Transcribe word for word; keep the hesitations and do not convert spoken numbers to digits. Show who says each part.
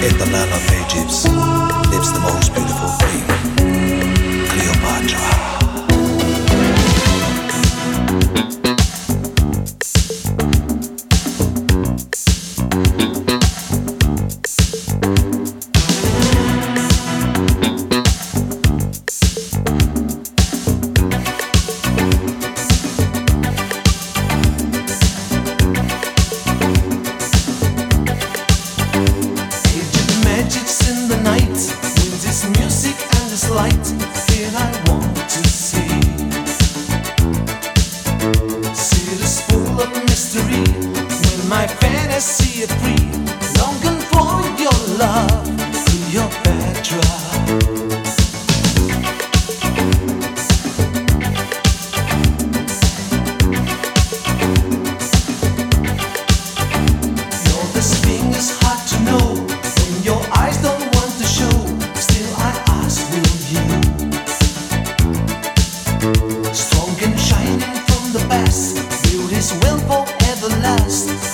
Speaker 1: In the land of Egypt lives the most beautiful queen, Cleopatra.
Speaker 2: Light, here I want to see. Cities full of mystery, when my fantasy is free, longing for your love, Cleopatra. Your this thing is hard to know, when your eyes don't want to show. Still I ask, will you? Strong and shining from the past, beauty's will forever last.